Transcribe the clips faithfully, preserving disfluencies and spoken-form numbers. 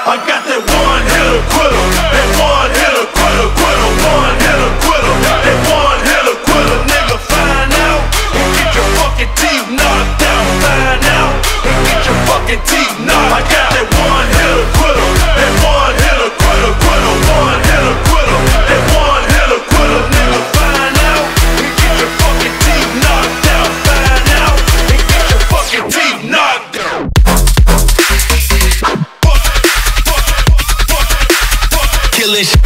I got that one hitter quitter, that one hitter quitter, quitter, one hitter quitter, that one hitter quitter. Nigga, find out and get your fucking teeth knocked out. Find out and get your fucking teeth knocked. I got that one hitter quitter, that one hitter quitter, quitter, one hitter quitter, that one hitter quitter. Nigga, find out and get your fucking teeth knocked out. Find out and get your fucking teeth knocked out. Killing shit.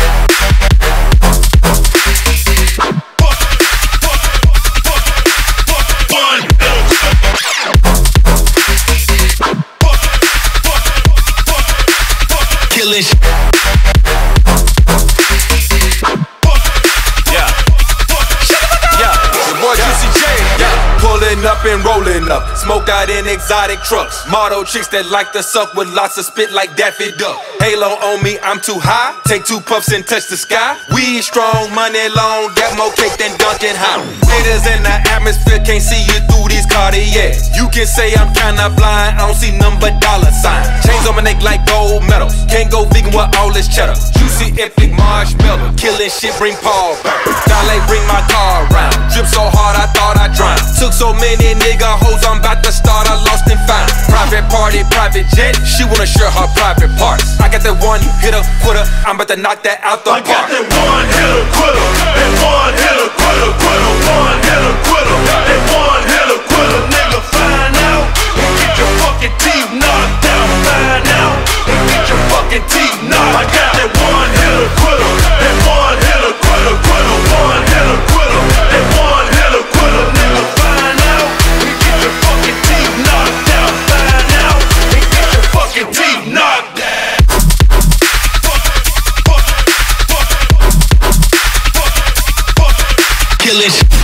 Killing shit. Yeah. Yeah. The boy Juicy J. Yeah. Pulling up and rolling up, smoked out in exotic trucks. Model chicks that like to suck with lots of spit like Daffy Duck. Halo on me, I'm too high. Take two puffs and touch the sky. Weed strong, money long, got more cake than Dunkin' High. Haters in the atmosphere can't see you through these Cartiers. You can say I'm kinda blind, I don't see none but dollar signs. Chains on my neck like gold medals. Can't go vegan with all this cheddar. Juicy, epic marshmallow. Killing shit, bring Paul back. Dolly, bring my car around. Drip so hard, I thought I drowned. Took so many nigga hoes, I'm about to start, I lost and found. Private party, private jet. She wanna share her private parts. I got that one hitter quitter, I'm about to knock that out the I park. got that one hitter quitter, that one hitter quitter, quitter, one hitter quitter, that one hitter quitter. Nigga, find out and get your fucking teeth knocked out. Find out and get your fucking teeth knocked. I got that one hitter quitter, that one hitter quitter, quitter, one hitter quitter, that one hitter quitter. Nigga, find out and get your fucking teeth knocked out. Find out and get your fucking teeth knocked out. Killing shit.